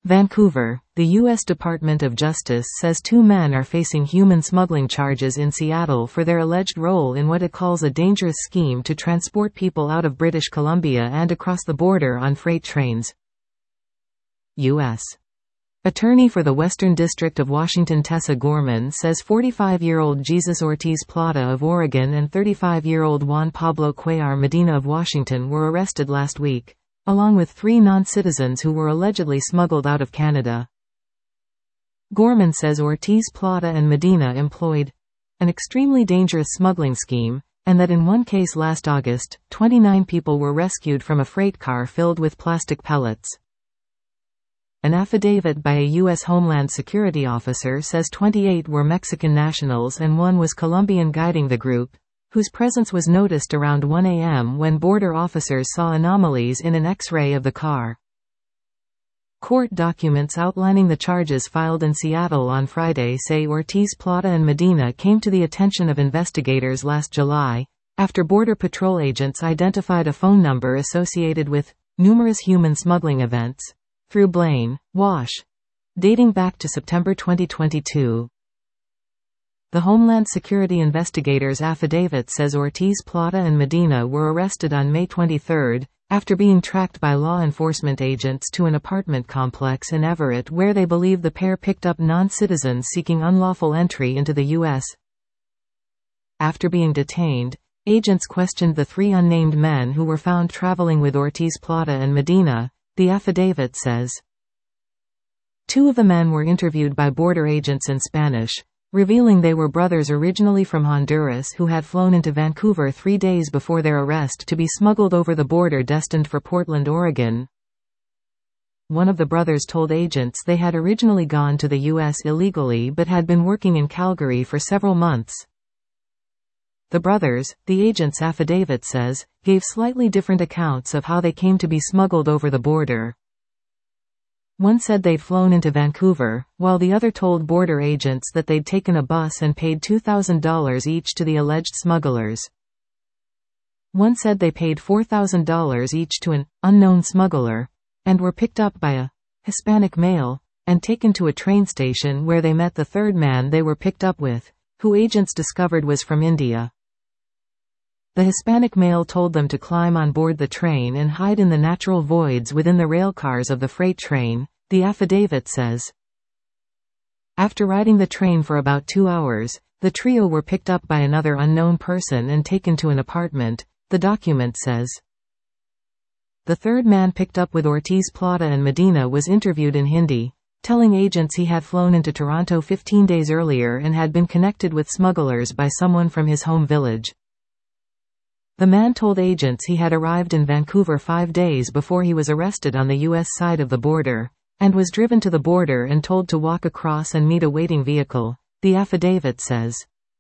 Vancouver, the U.S. Department of Justice says two men are facing human smuggling charges in Seattle for their alleged role in what it calls a dangerous scheme to transport people out of British Columbia and across the border on freight trains. U.S. Attorney for the Western District of Washington Tessa Gorman says 45-year-old Jesus Ortiz Plata of Oregon and 35-year-old Juan Pablo Cuellar Medina of Washington were arrested last week, along with three non-citizens who were allegedly smuggled out of Canada. Gorman says Ortiz, Plata and Medina employed an extremely dangerous smuggling scheme, and that in one case last August, 29 people were rescued from a freight car filled with plastic pellets. An affidavit by a U.S. Homeland Security officer says 28 were Mexican nationals and one was Colombian, guiding the group, whose presence was noticed around 1 a.m. when border officers saw anomalies in an X-ray of the car. Court documents outlining the charges filed in Seattle on Friday say Ortiz, Plata and Medina came to the attention of investigators last July, after Border Patrol agents identified a phone number associated with numerous human smuggling events through Blaine, Wash, dating back to September 2022. The Homeland Security investigators' affidavit says Ortiz, Plata and Medina were arrested on May 23, after being tracked by law enforcement agents to an apartment complex in Everett where they believe the pair picked up non-citizens seeking unlawful entry into the U.S. After being detained, agents questioned the three unnamed men who were found traveling with Ortiz, Plata and Medina, the affidavit says. Two of the men were interviewed by border agents in Spanish, revealing they were brothers originally from Honduras who had flown into Vancouver 3 days before their arrest to be smuggled over the border destined for Portland, Oregon. One of the brothers told agents they had originally gone to the U.S. illegally but had been working in Calgary for several months. The brothers, the agent's affidavit says, gave slightly different accounts of how they came to be smuggled over the border. One said they'd flown into Vancouver, while the other told border agents that they'd taken a bus and paid $2,000 each to the alleged smugglers. One said they paid $4,000 each to an unknown smuggler, and were picked up by a Hispanic male, and taken to a train station where they met the third man they were picked up with, who agents discovered was from India. The Hispanic male told them to climb on board the train and hide in the natural voids within the railcars of the freight train, the affidavit says. After riding the train for about 2 hours, the trio were picked up by another unknown person and taken to an apartment, the document says. The third man picked up with Ortiz, Plata and Medina was interviewed in Hindi, telling agents he had flown into Toronto 15 days earlier and had been connected with smugglers by someone from his home village. The man told agents he had arrived in Vancouver 5 days before he was arrested on the U.S. side of the border, and was driven to the border and told to walk across and meet a waiting vehicle, the affidavit says.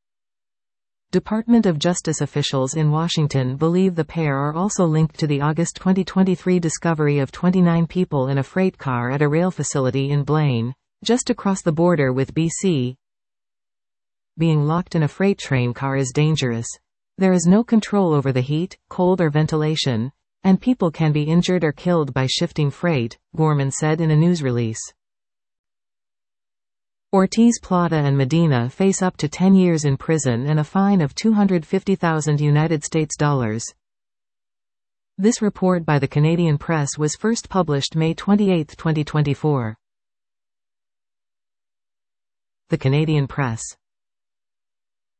Department of Justice officials in Washington believe the pair are also linked to the August 2023 discovery of 29 people in a freight car at a rail facility in Blaine, just across the border with BC. Being locked in a freight train car is dangerous. There is no control over the heat, cold or ventilation, and people can be injured or killed by shifting freight, Gorman said in a news release. Ortiz, Plata and Medina face up to 10 years in prison and a fine of $250,000 United States dollars. This report by the Canadian Press was first published May 28, 2024. The Canadian Press.